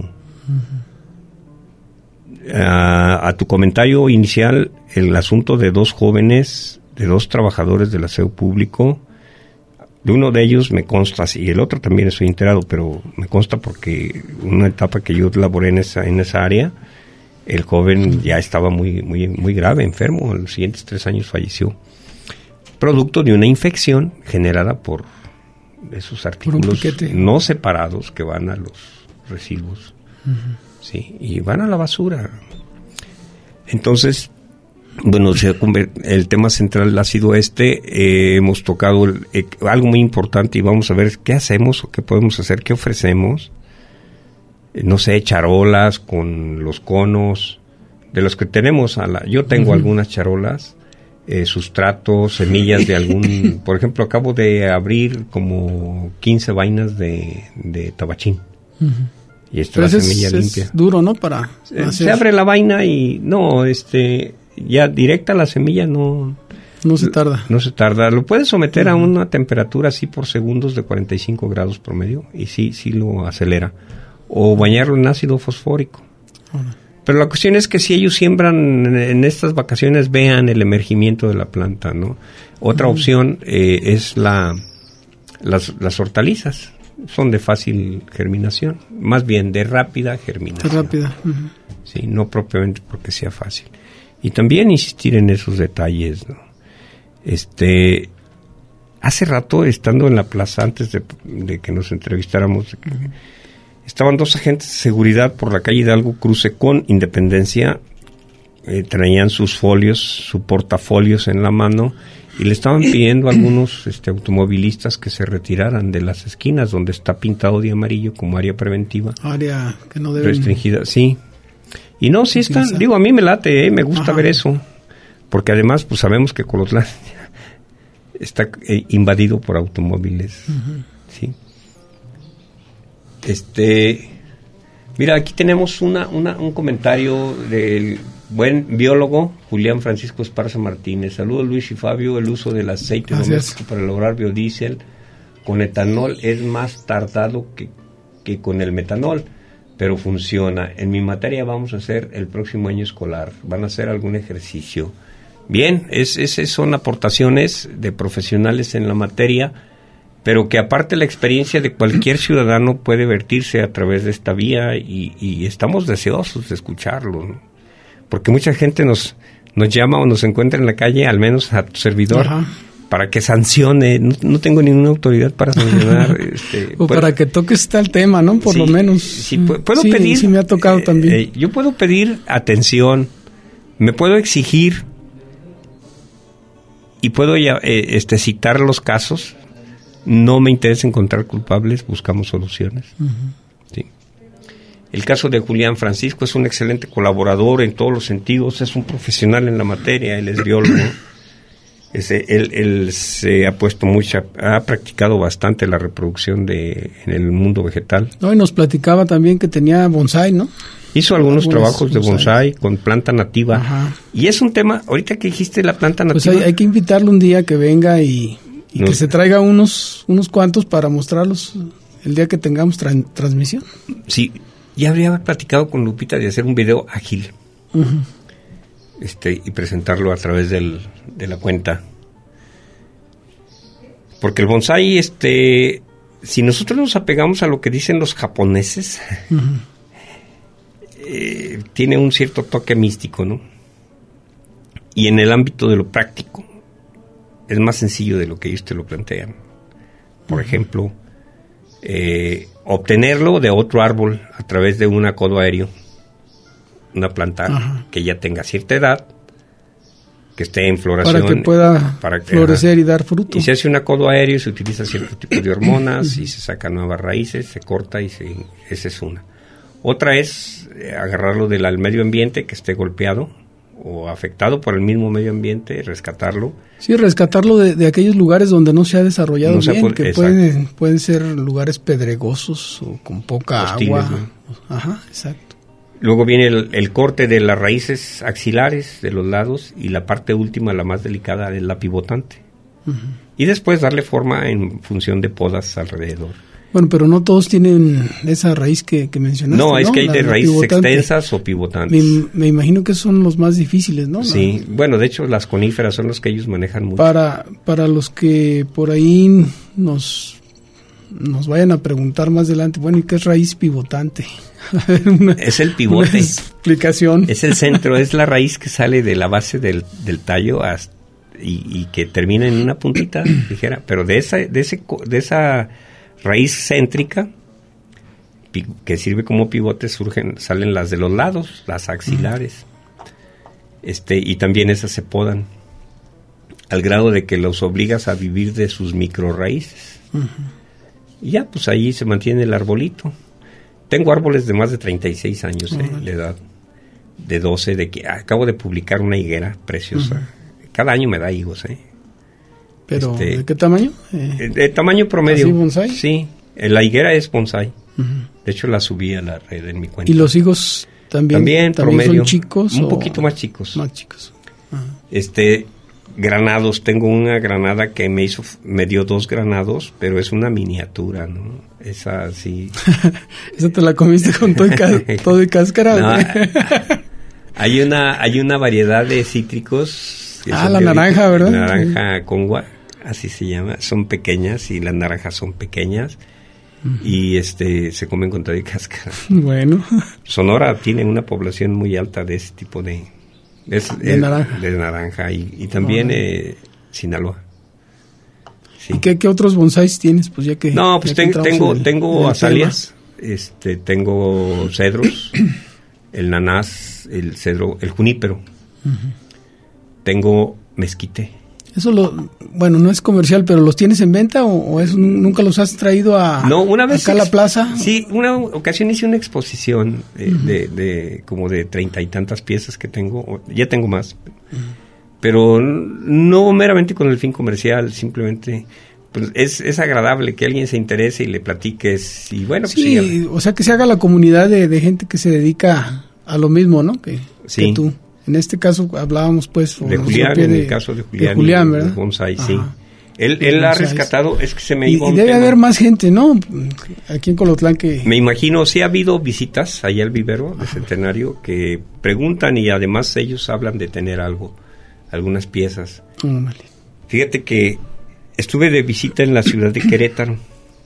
Uh-huh. A tu comentario inicial, el asunto de dos jóvenes, de dos trabajadores del aseo público. De uno de ellos me consta, y el otro también estoy enterado, pero me consta porque una etapa que yo laboré en esa área, el joven ya estaba muy, muy, muy grave, enfermo. En los siguientes 3 años falleció. Producto de una infección generada por esos artículos no separados que van a los residuos. Uh-huh. Sí, y van a la basura. Entonces, bueno, el tema central ha sido hemos tocado algo muy importante y vamos a ver qué hacemos o qué podemos hacer, qué ofrecemos. No sé, charolas con los conos, de los que tenemos. Yo tengo, uh-huh, algunas charolas, sustratos, semillas de algún... Por ejemplo, acabo de abrir como 15 vainas de tabachín. Uh-huh. Y esta es la semilla limpia. Es duro, ¿no? Para se abre la vaina y ya directa la semilla no se tarda. No se tarda. Lo puedes someter, uh-huh, a una temperatura así por segundos de 45 grados promedio y sí lo acelera. O bañarlo en ácido fosfórico. Uh-huh. Pero la cuestión es que si ellos siembran en estas vacaciones, vean el emergimiento de la planta, ¿no? Otra, uh-huh, opción es las hortalizas. Son de fácil germinación, más bien de rápida germinación. Rápida. Uh-huh. Sí, no propiamente porque sea fácil. Y también insistir en esos detalles, ¿no? Hace rato, estando en la plaza, antes de que nos entrevistáramos, uh-huh, estaban 2 agentes de seguridad por la calle Hidalgo, cruce con Independencia, traían sus folios, su portafolios en la mano, y le estaban pidiendo a algunos automovilistas que se retiraran de las esquinas donde está pintado de amarillo como área preventiva. Área que no deben... Restringida, sí. Y no, sí están, a mí me late, me gusta, ajá, ver eso. Porque además, pues sabemos que Colotlán está invadido por automóviles, uh-huh, sí. Mira, aquí tenemos un comentario buen biólogo, Julián Francisco Esparza Martínez. Saludos, Luis y Fabio. El uso del aceite doméstico para lograr biodiesel con etanol es más tardado que con el metanol, pero funciona. En mi materia vamos a hacer el próximo año escolar. Van a hacer algún ejercicio. Bien, esas son aportaciones de profesionales en la materia, pero que aparte la experiencia de cualquier ciudadano puede vertirse a través de esta vía y estamos deseosos de escucharlo, ¿no? Porque mucha gente nos llama o nos encuentra en la calle, al menos a tu servidor, ajá, para que sancione. No tengo ninguna autoridad para sancionar. O para que toques tal tema, ¿no? Por lo menos. Sí, puedo pedir. Sí, me ha tocado también. Yo puedo pedir atención, me puedo exigir y puedo citar los casos. No me interesa encontrar culpables, buscamos soluciones. Uh-huh. Sí. El caso de Julián Francisco es un excelente colaborador en todos los sentidos, es un profesional en la materia, él es biólogo. Él se ha puesto ha practicado bastante la reproducción en el mundo vegetal. No, y nos platicaba también que tenía bonsái, ¿no? Hizo algunos trabajos de bonsái con planta nativa. Ajá. Y es un tema, ahorita que dijiste la planta nativa. Pues hay que invitarlo un día que venga y que se traiga unos cuantos para mostrarlos el día que tengamos transmisión. Sí, ya habría platicado con Lupita de hacer un video ágil. Uh-huh. Y presentarlo a través de la cuenta. Porque el bonsái, si nosotros nos apegamos a lo que dicen los japoneses, uh-huh, tiene un cierto toque místico, ¿no? Y en el ámbito de lo práctico es más sencillo de lo que ellos te lo plantean. Por ejemplo, obtenerlo de otro árbol a través de un acodo aéreo, una planta, ajá, que ya tenga cierta edad, que esté en floración, para que pueda florecer, ajá, y dar fruto. Y se hace un acodo aéreo, se utiliza cierto tipo de hormonas y se sacan nuevas raíces, se corta esa es una. Otra es agarrarlo al medio ambiente que esté golpeado o afectado por el mismo medio ambiente, rescatarlo. Sí, rescatarlo de aquellos lugares donde no se ha desarrollado bien, que pueden ser lugares pedregosos o con poca hostiles, agua. ¿No? Ajá, exacto. Luego viene el corte de las raíces axilares de los lados y la parte última, la más delicada, es la pivotante. Uh-huh. Y después darle forma en función de podas alrededor. Bueno, pero no todos tienen esa raíz que mencionaste, ¿no? No, es que hay de raíces extensas o pivotantes. Me imagino que son los más difíciles, ¿no? Sí, bueno, de hecho las coníferas son los que ellos manejan mucho. Para los que por ahí nos vayan a preguntar más adelante, bueno, ¿y qué es raíz pivotante? Es el pivote. Una explicación. Es el centro, es la raíz que sale de la base del tallo y que termina en una puntita ligera, pero de esa raíz céntrica que sirve como pivote salen las de los lados, las axilares. Y también esas se podan al grado de que los obligas a vivir de sus microraíces. Uh-huh. Y ya, pues ahí se mantiene el arbolito. Tengo árboles de más de 36 años de edad, de 12, acabo de publicar una higuera preciosa. Uh-huh. Cada año me da higos, ¿Pero de qué tamaño? De tamaño promedio. ¿Así bonsái? Sí, la higuera es bonsái. Uh-huh. De hecho la subí a la red en mi cuenta. ¿Y los higos también promedio, son chicos? Un poquito más chicos. Más chicos. Uh-huh. Granados, tengo una granada que me dio 2 granados, pero es una miniatura, ¿no? Esa sí. ¿Esa te la comiste con todo y cáscara? No, hay una variedad de cítricos. La naranja, ¿verdad? Naranja congua, así se llama. Son pequeñas y las naranjas son pequeñas. Uh-huh. Y se comen con todo y cáscara. Bueno. Sonora tiene una población muy alta de ese tipo de naranja. De naranja y también Sinaloa. Sí. ¿Y qué otros bonsáis tienes? Pues ya que no, pues tengo azaleas, tengo cedros, el nanás, el cedro, el junípero. Uh-huh. Tengo mezquite. Eso no es comercial, pero ¿los tienes en venta o eso nunca los has traído una vez acá a la plaza? Sí, una ocasión hice una exposición de como de 30 y tantas piezas que tengo, ya tengo más, pero no meramente con el fin comercial, simplemente pues es agradable que alguien se interese y le platiques y bueno, pues sí, o sea que se haga la comunidad de gente que se dedica a lo mismo, ¿no? Que tú. En este caso hablábamos pues de Julián, en el caso de Julián, ¿verdad? Bonsai, sí. Él ha rescatado, es que se me iba y debe haber más gente, ¿no? Aquí en Colotlán que... Me imagino, sí ha habido visitas allá al vivero de Centenario que preguntan y además ellos hablan de tener algunas piezas. Vale. Fíjate que estuve de visita en la ciudad de Querétaro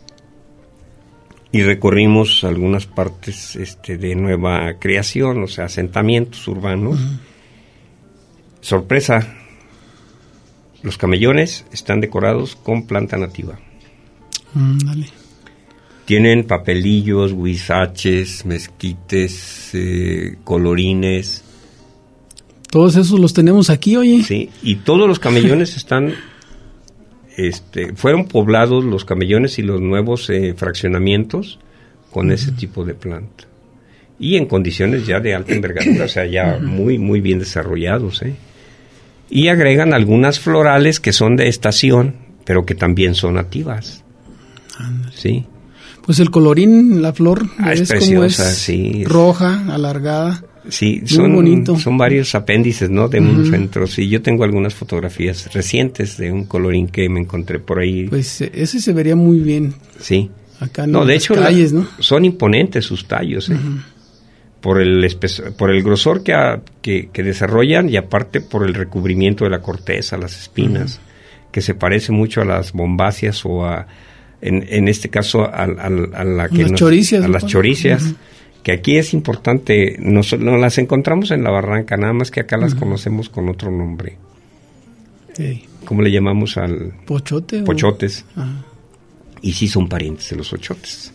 y recorrimos algunas partes de nueva creación, o sea, asentamientos urbanos. Sorpresa, los camellones están decorados con planta nativa. Dale. Tienen papelillos, huizaches, mezquites, colorines. Todos esos los tenemos aquí, oye. Sí, y todos los camellones están... fueron poblados los camellones y los nuevos fraccionamientos con ese tipo de planta. Y en condiciones ya de alta envergadura, o sea, ya muy, muy bien desarrollados, Y agregan algunas florales que son de estación, pero que también son nativas. Sí. Pues el colorín, la flor, es preciosa, sí. Roja, alargada. Sí, muy son varios apéndices, ¿no? De un centro. Sí, yo tengo algunas fotografías recientes de un colorín que me encontré por ahí. Pues ese se vería muy bien. Sí. Acá en las calles, ¿no? Son imponentes sus tallos, por el grosor que desarrollan y aparte por el recubrimiento de la corteza, las espinas, que se parece mucho a las bombáceas o en este caso a las choricias, que aquí es importante, no las encontramos en la barranca, nada más que acá las conocemos con otro nombre. ¿Cómo le llamamos al...? Pochotes. Y sí son parientes de los ochotes.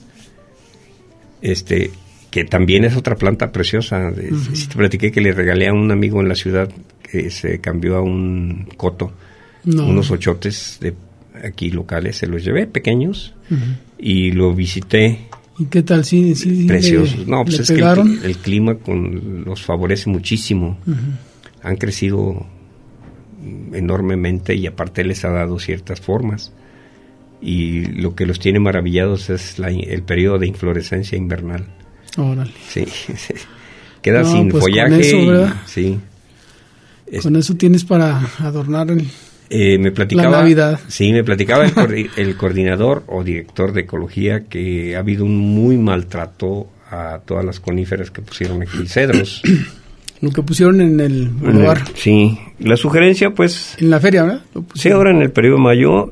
Que también es otra planta preciosa. Si te platiqué que le regalé a un amigo en la ciudad que se cambió a un coto, unos ochotes de aquí locales, se los llevé pequeños y lo visité. ¿Y qué tal? Sí, preciosos. No, pues es que el clima los favorece muchísimo. Han crecido enormemente y aparte les ha dado ciertas formas. Y lo que los tiene maravillados es el periodo de inflorescencia invernal. Órale. Sí. Queda sin follaje. Con eso, ¿verdad? Sí. Con eso tienes para adornar me platicaba, la Navidad. Sí, me platicaba el coordinador o director de ecología que ha habido un muy maltrato a todas las coníferas que pusieron aquí, cedros. Lo que pusieron en el lugar. Sí, la sugerencia pues... En la feria, ¿verdad? Sí, ahora en el periodo de mayo,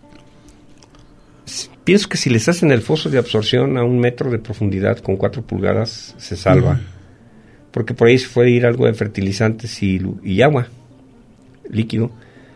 pienso que si les hacen el foso de absorción a 1 metro de profundidad con 4 pulgadas, se salva. Porque por ahí se puede ir algo de fertilizantes y agua, líquido.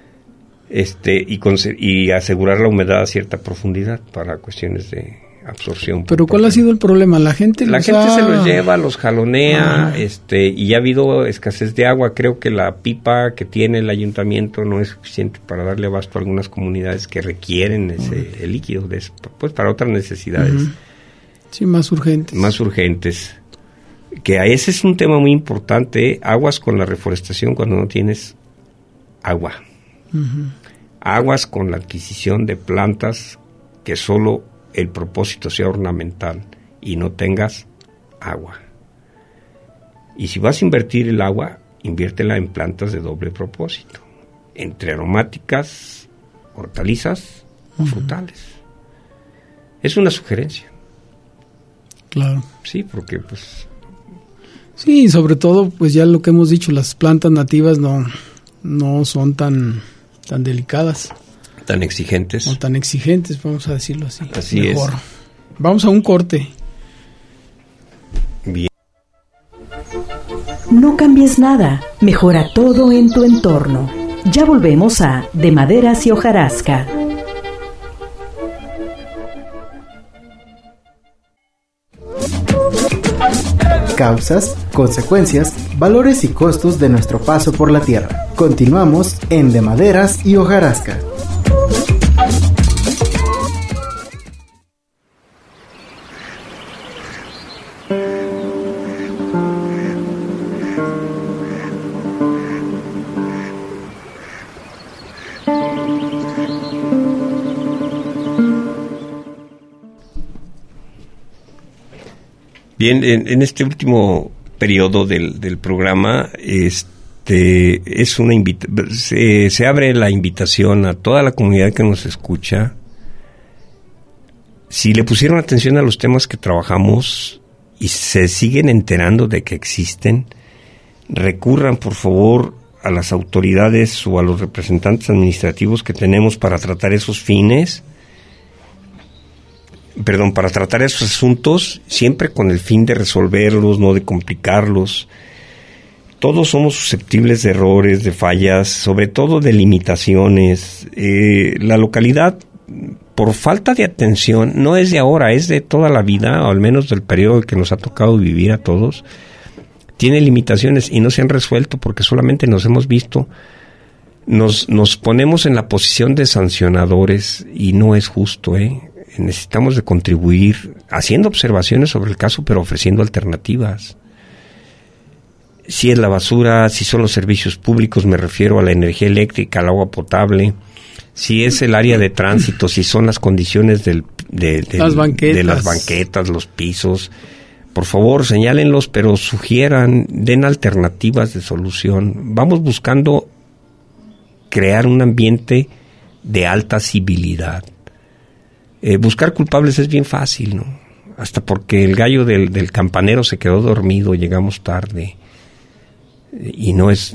Y asegurar la humedad a cierta profundidad para cuestiones de absorción. Pero ¿cuál ha sido el problema? La gente se los lleva, los jalonea, y ya ha habido escasez de agua. Creo que la pipa que tiene el ayuntamiento no es suficiente para darle abasto a algunas comunidades que requieren el líquido, pues para otras necesidades. Sí, más urgentes. Más urgentes. Que ese es un tema muy importante, aguas con la reforestación cuando no tienes agua. Aguas con la adquisición de plantas que solo el propósito sea ornamental y no tengas agua. Y si vas a invertir el agua, inviértela en plantas de doble propósito, entre aromáticas, hortalizas o frutales. Es una sugerencia. Claro. Sí, porque pues... Sí, sobre todo, pues ya lo que hemos dicho, las plantas nativas no son tan delicadas. Tan exigentes. O tan exigentes, vamos a decirlo así. Así mejor. Es. Vamos a un corte. Bien. No cambies nada, mejora todo en tu entorno. Ya volvemos a De Maderas y Hojarasca. Causas, consecuencias, valores y costos de nuestro paso por la Tierra. Continuamos en De Maderas y Hojarasca. Bien, en este último periodo del programa es una se abre la invitación a toda la comunidad que nos escucha. Si le pusieron atención a los temas que trabajamos y se siguen enterando de que existen, recurran por favor a las autoridades o a los representantes administrativos que tenemos para tratar esos para tratar esos asuntos, siempre con el fin de resolverlos, no de complicarlos. Todos somos susceptibles de errores, de fallas, sobre todo de limitaciones. La localidad, por falta de atención, no es de ahora, es de toda la vida, o al menos del periodo que nos ha tocado vivir a todos, tiene limitaciones y no se han resuelto porque solamente nos hemos visto, nos ponemos en la posición de sancionadores y no es justo, Necesitamos de contribuir haciendo observaciones sobre el caso, pero ofreciendo alternativas. Si es la basura, si son los servicios públicos, me refiero a la energía eléctrica, al agua potable, si es el área de tránsito, si son las condiciones de las banquetas, los pisos. Por favor, señálenlos, pero sugieran, den alternativas de solución. Vamos buscando crear un ambiente de alta civilidad. Buscar culpables es bien fácil, ¿no? Hasta porque el gallo del campanero se quedó dormido, llegamos tarde. Y no es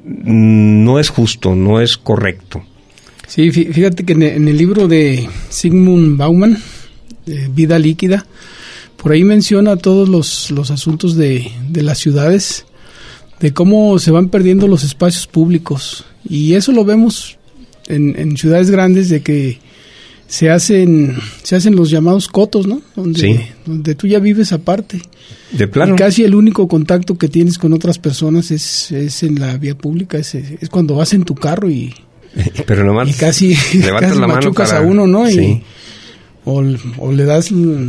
justo, no es correcto. Sí, fíjate que en el libro de Zygmunt Bauman, Vida Líquida, por ahí menciona todos los asuntos de las ciudades, de cómo se van perdiendo los espacios públicos. Y eso lo vemos en ciudades grandes, de que se hacen los llamados cotos, ¿no? Donde tú ya vives aparte. De plano. Y casi el único contacto que tienes con otras personas es en la vía pública, es cuando vas en tu carro y pero nomás y casi levantas la machucas mano a uno, ¿no? Sí. O le das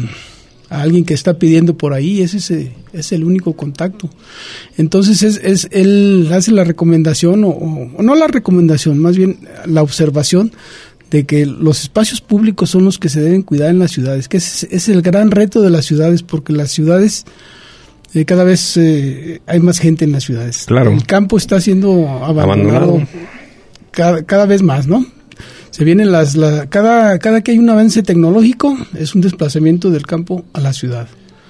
a alguien que está pidiendo por ahí, ese es el único contacto. Entonces él hace la recomendación, o no la recomendación, más bien la observación de que los espacios públicos son los que se deben cuidar en las ciudades, que es el gran reto de las ciudades, porque las ciudades, cada vez hay más gente en las ciudades. Claro. El campo está siendo abandonado. Cada vez más, ¿no? Se vienen cada que hay un avance tecnológico, es un desplazamiento del campo a la ciudad.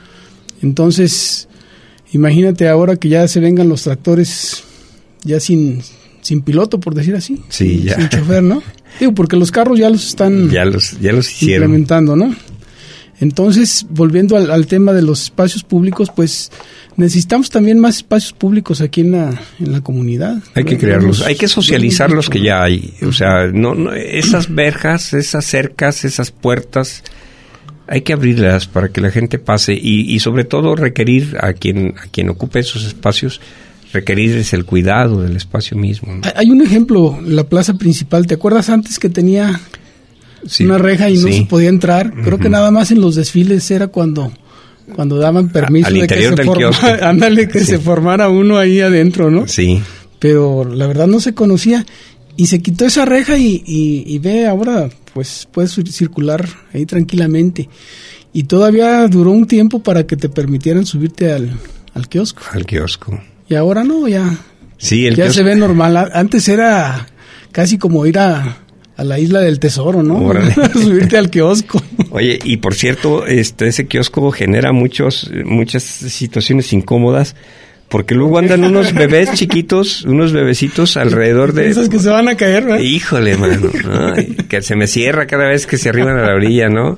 Entonces, imagínate ahora que ya se vengan los tractores ya sin piloto, por decir así. Sí, ya. Sin chofer, ¿no? Digo, porque los carros ya los están ya los hicieron, implementando, ¿no? Entonces, volviendo al tema de los espacios públicos, pues necesitamos también más espacios públicos aquí en la comunidad. Hay que crearlos, hay que socializar los que ya hay. O sea, no esas verjas, esas cercas, esas puertas, hay que abrirlas para que la gente pase y sobre todo requerir a quien ocupe esos espacios, requerirles el cuidado del espacio mismo, ¿no? Hay un ejemplo, la plaza principal. ¿Te acuerdas antes que tenía una reja y no se podía entrar? Creo que nada más en los desfiles era cuando daban permiso al de interior del kiosco. Ándale, que se formara uno ahí adentro, ¿no? Sí. Pero la verdad no se conocía y se quitó esa reja y ve ahora, pues puedes circular ahí tranquilamente. Y todavía duró un tiempo para que te permitieran subirte al kiosco. Al kiosco. Y ahora no, ya. Sí, ya kiosco se ve normal. Antes era casi como ir a la isla del tesoro, ¿no? Subirte al kiosco. Oye, y por cierto, ese kiosco genera muchas situaciones incómodas, porque luego andan unos bebés chiquitos, unos bebecitos alrededor de... Esos que se van a caer, ¿no? Híjole, mano, ¿no? Que se me cierra cada vez que se arriban a la orilla, ¿no?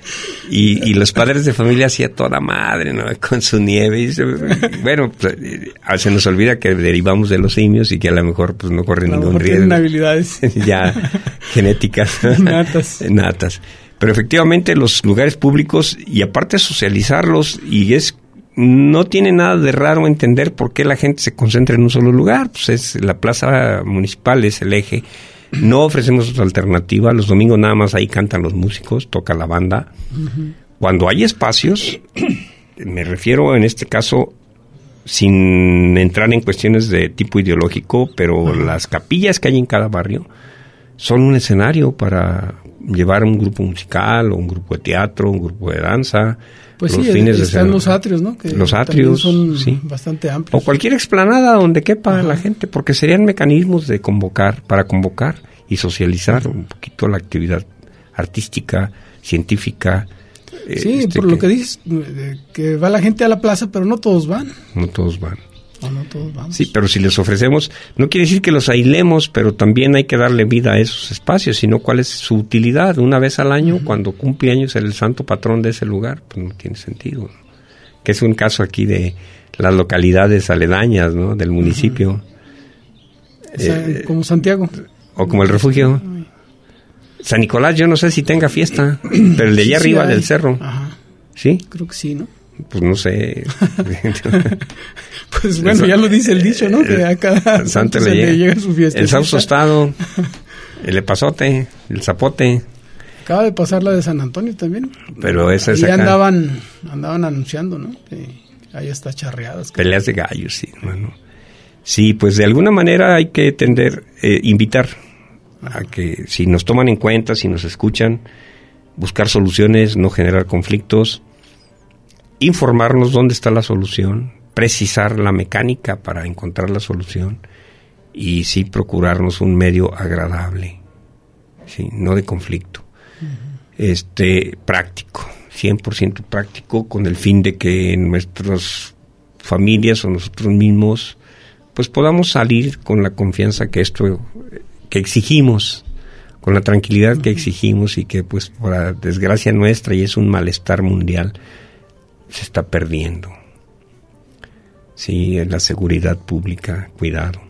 Y los padres de familia hacía toda madre, ¿no? Con su nieve. Bueno, pues, se nos olvida que derivamos de los simios y que a lo mejor pues no corren ningún riesgo. Tienen habilidades. Ya, genéticas. Natas. Pero efectivamente los lugares públicos, y aparte socializarlos, no tiene nada de raro entender por qué la gente se concentra en un solo lugar. Pues la plaza municipal es el eje. No ofrecemos otra alternativa. Los domingos nada más ahí cantan los músicos, toca la banda. Uh-huh. Cuando hay espacios, me refiero en este caso, sin entrar en cuestiones de tipo ideológico, pero las capillas que hay en cada barrio son un escenario para llevar un grupo musical o un grupo de teatro, un grupo de danza. Pues los sí, fines de están semana. los atrios, ¿no? Que los atrios son sí, bastante amplios. o cualquier explanada donde quepa la gente, porque serían mecanismos de convocar y socializar un poquito la actividad artística, científica. Sí, por lo que dices, que va la gente a la plaza, pero no todos van. No todos van. No todos vamos. Sí, pero si les ofrecemos, no quiere decir que los aislemos, pero también hay que darle vida a esos espacios, sino cuál es su utilidad. Una vez al año, cuando cumple años el santo patrón de ese lugar, pues no tiene sentido, ¿no? Que es un caso aquí de las localidades aledañas, ¿no? Del municipio. Como Santiago. O como el refugio. San Nicolás, yo no sé si tenga fiesta, pero el de allá arriba del cerro. Ajá. ¿Sí? Creo que sí, ¿no? Pues no sé. Pues bueno, ya lo dice el dicho, ¿no? Que a cada santo se le llega su fiesta. El sauce tostado, el epazote, el zapote. Acaba de pasar la de San Antonio también. Pero esa es acá. andaban anunciando, ¿no? Que hay hasta charreadas. Peleas de gallos, sí, bueno. Sí, pues de alguna manera hay que invitar a que si nos toman en cuenta, si nos escuchan, buscar soluciones, no generar conflictos, informarnos dónde está la solución, precisar la mecánica para encontrar la solución y sí procurarnos un medio agradable, sí, no de conflicto, práctico, 100% práctico, con el fin de que en nuestras familias o nosotros mismos pues podamos salir con la confianza que exigimos, con la tranquilidad que exigimos y que pues por desgracia nuestra, y es un malestar mundial, se está perdiendo. Sí, la seguridad pública, cuidado.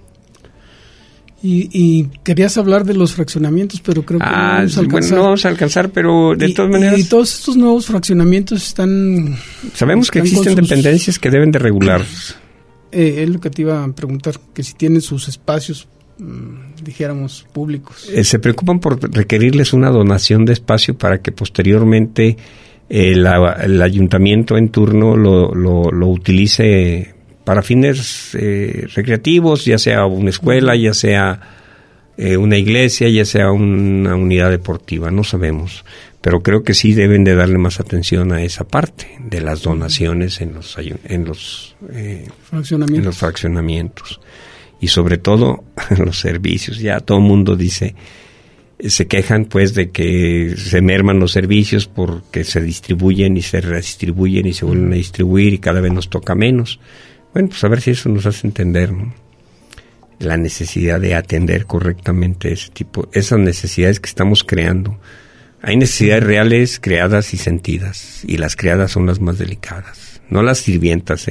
Y querías hablar de los fraccionamientos, pero creo que no vamos a alcanzar. Bueno, no vamos a alcanzar, pero de todas maneras... Y todos estos nuevos fraccionamientos están... Sabemos que existen dependencias que deben de regular. Es lo que te iba a preguntar, que si tienen sus espacios, dijéramos, públicos. Se preocupan por requerirles una donación de espacio para que posteriormente el ayuntamiento en turno lo utilice para fines recreativos, ya sea una escuela, ya sea una iglesia, ya sea una unidad deportiva, no sabemos. Pero creo que sí deben de darle más atención a esa parte de las donaciones en los fraccionamientos. Y sobre todo los servicios. Ya todo el mundo se quejan pues de que se merman los servicios porque se distribuyen y se redistribuyen y se vuelven a distribuir y cada vez nos toca menos. Bueno, pues a ver si eso nos hace entender, ¿no? La necesidad de atender correctamente esas necesidades que estamos creando. Hay necesidades reales, creadas y sentidas, y las creadas son las más delicadas, no las sirvientas,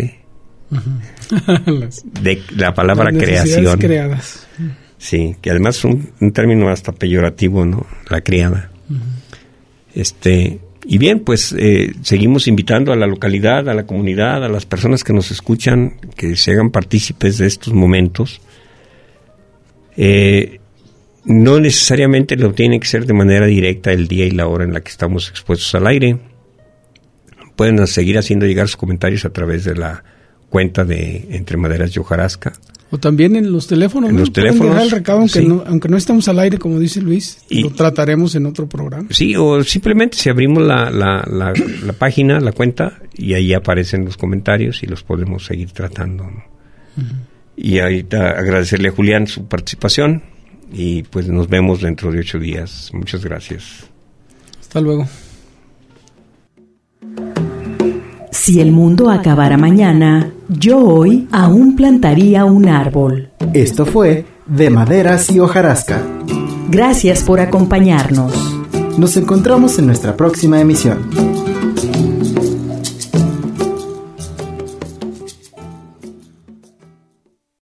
de la palabra creación. Creadas. Sí, que además es un término hasta peyorativo, ¿no? La criada. Y bien, pues seguimos invitando a la localidad, a la comunidad, a las personas que nos escuchan, que se hagan partícipes de estos momentos. No necesariamente lo tiene que ser de manera directa el día y la hora en la que estamos expuestos al aire. Pueden seguir haciendo llegar sus comentarios a través de la cuenta de Entre Maderas y Hojarasca. O también en los teléfonos. En los teléfonos. Dejar el recado, sí. aunque no estamos al aire, como dice Luis, lo trataremos en otro programa. Sí, o simplemente si abrimos la página, la cuenta, y ahí aparecen los comentarios y los podemos seguir tratando, ¿no? Y ahorita agradecerle a Julián su participación y pues nos vemos dentro de 8 días. Muchas gracias. Hasta luego. Si el mundo acabara mañana, yo hoy aún plantaría un árbol. Esto fue De Maderas y Hojarasca. Gracias por acompañarnos. Nos encontramos en nuestra próxima emisión.